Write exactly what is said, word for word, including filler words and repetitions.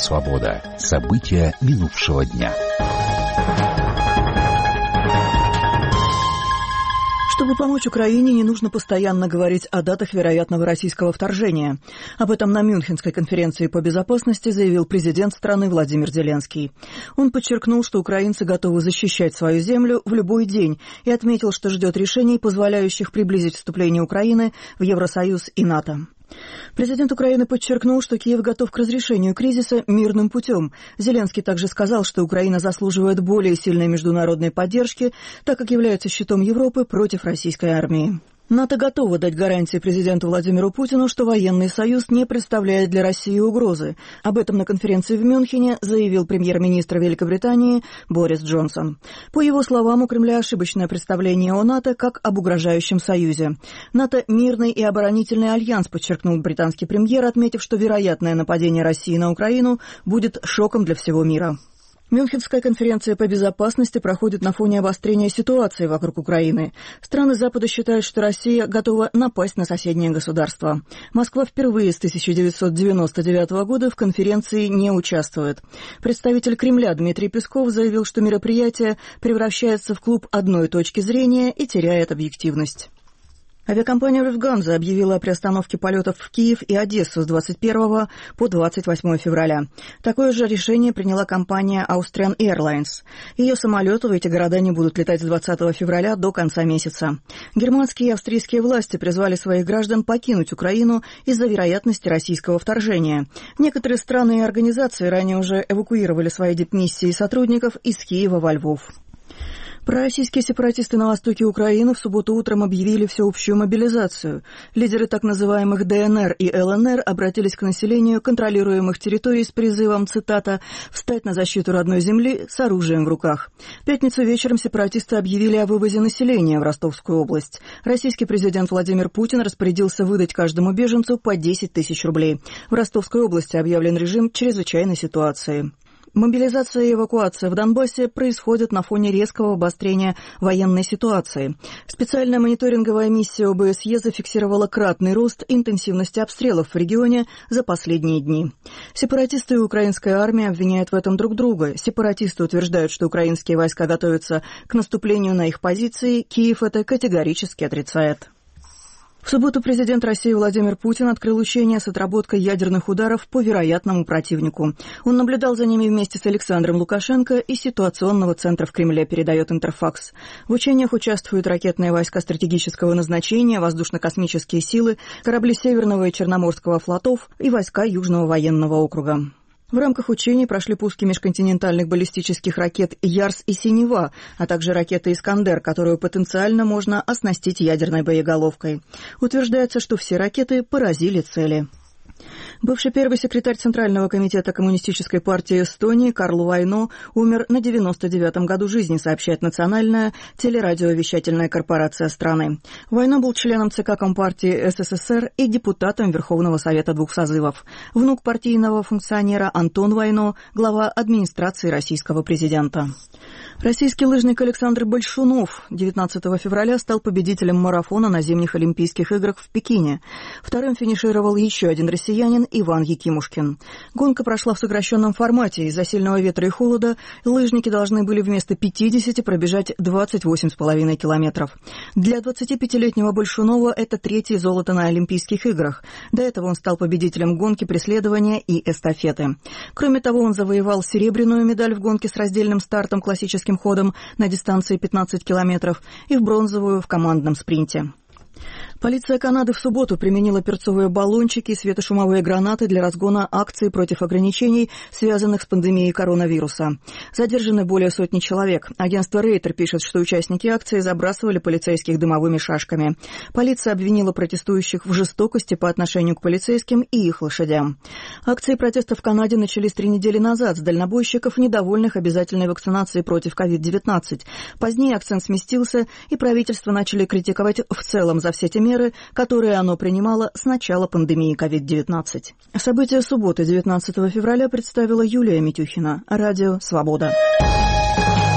«Свобода». События минувшего дня. Чтобы помочь Украине, не нужно постоянно говорить о датах вероятного российского вторжения. Об этом на Мюнхенской конференции по безопасности заявил президент страны Владимир Зеленский. Он подчеркнул, что украинцы готовы защищать свою землю в любой день и отметил, что ждет решений, позволяющих приблизить вступление Украины в Евросоюз и НАТО. Президент Украины подчеркнул, что Киев готов к разрешению кризиса мирным путем. Зеленский также сказал, что Украина заслуживает более сильной международной поддержки, так как является щитом Европы против российской армии. НАТО готово дать гарантии президенту Владимиру Путину, что военный союз не представляет для России угрозы. Об этом на конференции в Мюнхене заявил премьер-министр Великобритании Борис Джонсон. По его словам, у Кремля ошибочное представление о НАТО как об угрожающем союзе. НАТО – мирный и оборонительный альянс, подчеркнул британский премьер, отметив, что вероятное нападение России на Украину будет шоком для всего мира. Мюнхенская конференция по безопасности проходит на фоне обострения ситуации вокруг Украины. Страны Запада считают, что Россия готова напасть на соседнее государство. Москва впервые с тысяча девятьсот девяносто девятого года в конференции не участвует. Представитель Кремля Дмитрий Песков заявил, что мероприятие превращается в клуб одной точки зрения и теряет объективность. Авиакомпания «Люфтганза» объявила о приостановке полетов в Киев и Одессу с двадцать первого по двадцать восьмое февраля. Такое же решение приняла компания Austrian Airlines. Ее самолеты в эти города не будут летать с двадцатого февраля до конца месяца. Германские и австрийские власти призвали своих граждан покинуть Украину из-за вероятности российского вторжения. Некоторые страны и организации ранее уже эвакуировали свои дипмиссии и сотрудников из Киева во Львов. Пророссийские сепаратисты на востоке Украины в субботу утром объявили всеобщую мобилизацию. Лидеры так называемых ДНР и ЛНР обратились к населению контролируемых территорий с призывом, цитата, «встать на защиту родной земли с оружием в руках». В пятницу вечером сепаратисты объявили о вывозе населения в Ростовскую область. Российский президент Владимир Путин распорядился выдать каждому беженцу по десять тысяч рублей. В Ростовской области объявлен режим чрезвычайной ситуации. Мобилизация и эвакуация в Донбассе происходят на фоне резкого обострения военной ситуации. Специальная мониторинговая миссия ОБСЕ зафиксировала кратный рост интенсивности обстрелов в регионе за последние дни. Сепаратисты и украинская армия обвиняют в этом друг друга. Сепаратисты утверждают, что украинские войска готовятся к наступлению на их позиции. Киев это категорически отрицает. В субботу президент России Владимир Путин открыл учения с отработкой ядерных ударов по вероятному противнику. Он наблюдал за ними вместе с Александром Лукашенко из ситуационного центра в Кремле, передает Интерфакс. В учениях участвуют ракетные войска стратегического назначения, воздушно-космические силы, корабли Северного и Черноморского флотов и войска Южного военного округа. В рамках учений прошли пуски межконтинентальных баллистических ракет «Ярс» и «Синева», а также ракеты «Искандер», которую потенциально можно оснастить ядерной боеголовкой. Утверждается, что все ракеты поразили цели. Бывший первый секретарь Центрального комитета Коммунистической партии Эстонии Карл Вайно умер на девяносто девятом году жизни, сообщает национальная телерадиовещательная корпорация страны. Вайно был членом ЦК Компартии СССР и депутатом Верховного Совета двух созывов. Внук партийного функционера Антон Вайно, глава администрации российского президента. Российский лыжник Александр Большунов девятнадцатого февраля стал победителем марафона на зимних Олимпийских играх в Пекине. Вторым финишировал еще один россиянин Иван Якимушкин. Гонка прошла в сокращенном формате. Из-за сильного ветра и холода лыжники должны были вместо пятидесяти пробежать двадцать восемь с половиной километров. Для двадцатипятилетнего Большунова это третье золото на Олимпийских играх. До этого он стал победителем гонки преследования и эстафеты. Кроме того, он завоевал серебряную медаль в гонке с раздельным стартом классическим ходом на дистанции пятнадцать километров и в бронзовую в командном спринте. Полиция Канады в субботу применила перцовые баллончики и светошумовые гранаты для разгона акций против ограничений, связанных с пандемией коронавируса. Задержаны более сотни человек. Агентство Рейтер пишет, что участники акции забрасывали полицейских дымовыми шашками. Полиция обвинила протестующих в жестокости по отношению к полицейским и их лошадям. Акции протеста в Канаде начались три недели назад с дальнобойщиков, недовольных обязательной вакцинацией против ковид девятнадцать. Позднее акцент сместился, и правительство начали критиковать в целом за все те меры, которые оно принимало с начала пандемии ковид девятнадцать. События субботы девятнадцатого февраля представила Юлия Митюхина. Радио «Свобода».